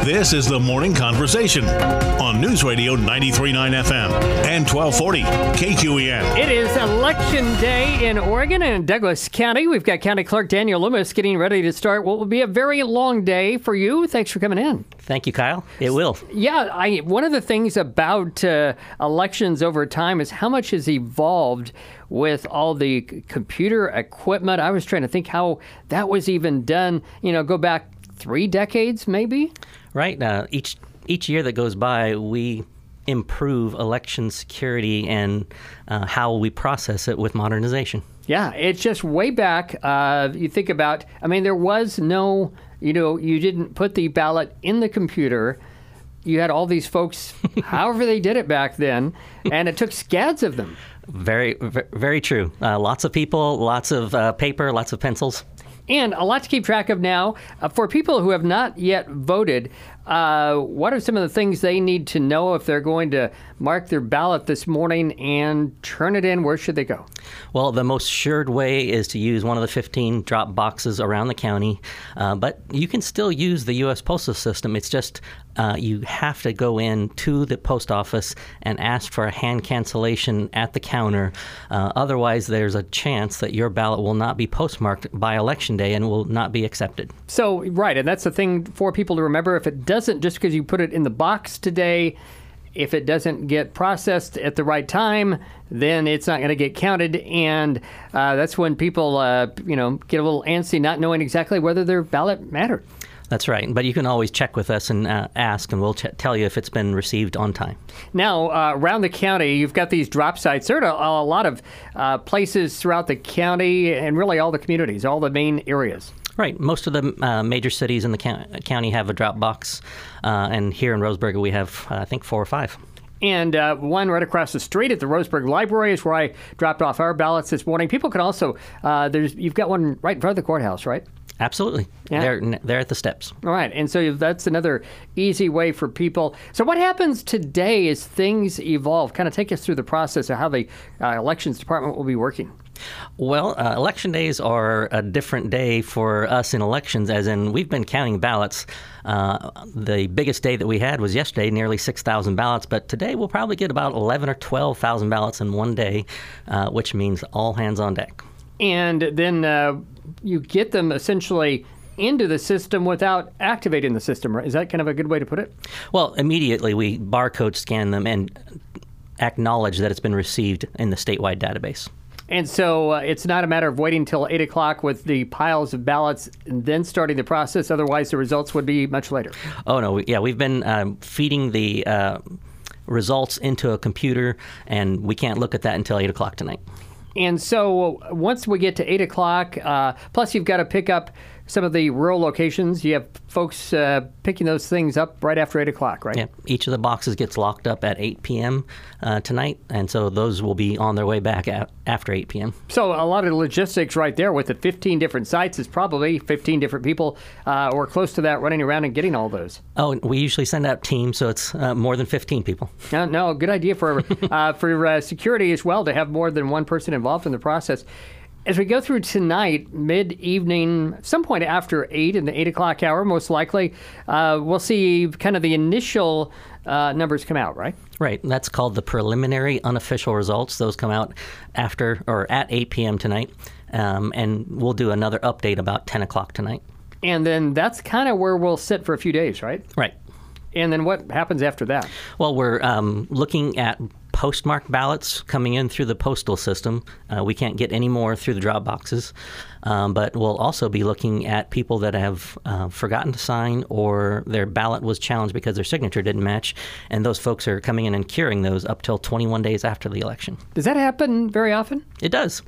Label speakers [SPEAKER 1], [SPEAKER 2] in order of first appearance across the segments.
[SPEAKER 1] This is the Morning Conversation on News Radio 93.9 FM and 1240 KQEN.
[SPEAKER 2] It is Election Day in Oregon and Douglas County. We've got County Clerk Daniel Loomis getting ready to start what will be a very long day for you. Thanks for coming in.
[SPEAKER 3] Thank you, Kyle. It will.
[SPEAKER 2] Yeah, one of the things about elections over time is how much has evolved with all the computer equipment. I was trying to think how that was even done, go back 3 decades maybe?
[SPEAKER 3] Right. Each year that goes by, we improve election security and how we process it with modernization.
[SPEAKER 2] Yeah, it's just way back. You think about, there was no, you didn't put the ballot in the computer. You had all these folks, however they did it back then, and it took scads of them.
[SPEAKER 3] Very, very true. Lots of people, lots of paper, lots of pencils.
[SPEAKER 2] And a lot to keep track of now. For people who have not yet voted, what are some of the things they need to know if they're going to mark their ballot this morning and turn it in? Where should they go?
[SPEAKER 3] Well, the most assured way is to use one of the 15 drop boxes around the county. But you can still use the U.S. Postal System. It's just you have to go in to the post office and ask for a hand cancellation at the counter. Otherwise, there's a chance that your ballot will not be postmarked by Election Day and will not be accepted.
[SPEAKER 2] So, right, and that's the thing for people to remember. If it doesn't, just because you put it in the box today, if it doesn't get processed at the right time, then it's not going to get counted. And that's when people, get a little antsy, not knowing exactly whether their ballot mattered.
[SPEAKER 3] That's right. But you can always check with us and ask, and we'll tell you if it's been received on time.
[SPEAKER 2] Now, around the county, you've got these drop sites. There are a lot of places throughout the county and really all the communities, all the main areas.
[SPEAKER 3] Right. Most of the major cities in the county have a drop box. And here in Roseburg, we have, I think, 4 or 5.
[SPEAKER 2] And one right across the street at the Roseburg Library is where I dropped off our ballots this morning. People can also, you've got one right in front of the courthouse, right?
[SPEAKER 3] Absolutely.
[SPEAKER 2] Yeah.
[SPEAKER 3] They're at the steps.
[SPEAKER 2] All right. And so that's another easy way for people. So what happens today as things evolve? Kind of take us through the process of how the elections department will be working.
[SPEAKER 3] Well, election days are a different day for us in elections, as in we've been counting ballots. The biggest day that we had was yesterday, nearly 6,000 ballots. But today we'll probably get about 11 or 12,000 ballots in one day, which means all hands on deck. And
[SPEAKER 2] then you get them essentially into the system without activating the system, right? Is that kind of a good way to put it?
[SPEAKER 3] Well, immediately we barcode scan them and acknowledge that it's been received in the statewide database.
[SPEAKER 2] And so it's not a matter of waiting until 8 o'clock with the piles of ballots and then starting the process. Otherwise, the results would be much later.
[SPEAKER 3] Oh, no. We've been feeding the results into a computer, and we can't look at that until 8 o'clock tonight.
[SPEAKER 2] And so once we get to 8 o'clock, plus you've got to pick up some of the rural locations. You have folks picking those things up right after 8 o'clock, right?
[SPEAKER 3] Yeah. Each of the boxes gets locked up at 8 p.m. Tonight, and so those will be on their way back after 8 p.m.
[SPEAKER 2] So a lot of logistics right there with the 15 different sites is probably 15 different people or close to that running around and getting all those.
[SPEAKER 3] Oh, we usually send out teams, so it's more than 15 people.
[SPEAKER 2] No, good idea for security as well to have more than one person involved in the process. As we go through tonight, mid-evening, some point after 8 in the 8 o'clock hour, most likely, we'll see kind of the initial numbers come out, right?
[SPEAKER 3] Right. That's called the preliminary unofficial results. Those come out after or at 8 p.m. tonight, and we'll do another update about 10 o'clock tonight.
[SPEAKER 2] And then that's kind of where we'll sit for a few days, right?
[SPEAKER 3] Right.
[SPEAKER 2] And then what happens after that?
[SPEAKER 3] Well, we're looking at postmarked ballots coming in through the postal system. We can't get any more through the drop boxes, but we'll also be looking at people that have forgotten to sign or their ballot was challenged because their signature didn't match, and those folks are coming in and curing those up till 21 days after the election.
[SPEAKER 2] Does that happen very often?
[SPEAKER 3] It does.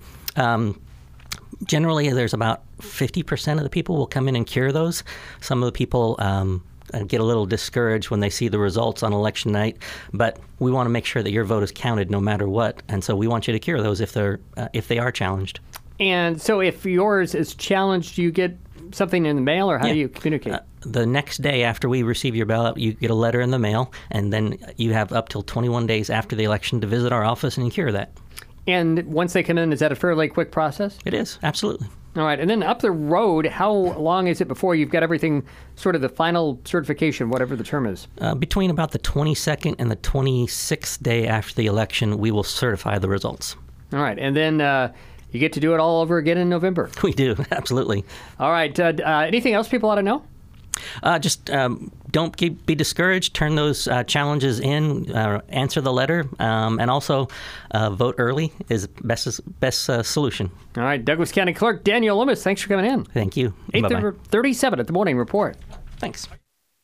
[SPEAKER 3] Generally, there's about 50% of the people will come in and cure those. Some of the people get a little discouraged when they see the results on election night, but we want to make sure that your vote is counted no matter what, and so we want you to cure those if they are challenged.
[SPEAKER 2] And so if yours is challenged, do you get something in the mail, or how do you communicate?
[SPEAKER 3] The next day after we receive your ballot, you get a letter in the mail, and then you have up till 21 days after the election to visit our office and cure that.
[SPEAKER 2] And once they come in, is that a fairly quick process?
[SPEAKER 3] It is, absolutely.
[SPEAKER 2] All right, and then up the road, how long is it before you've got everything, sort of the final certification, whatever the term is?
[SPEAKER 3] Between about the 22nd and the 26th day after the election, we will certify the results.
[SPEAKER 2] All right, and then you get to do it all over again in November.
[SPEAKER 3] We do, absolutely.
[SPEAKER 2] All right, anything else people ought to know?
[SPEAKER 3] Just don't be discouraged. Turn those challenges in. Answer the letter, and also vote early is best solution.
[SPEAKER 2] All right, Douglas County Clerk Daniel Loomis, thanks for coming in.
[SPEAKER 3] Thank you.
[SPEAKER 2] 8:37 at the Morning Report.
[SPEAKER 3] Thanks.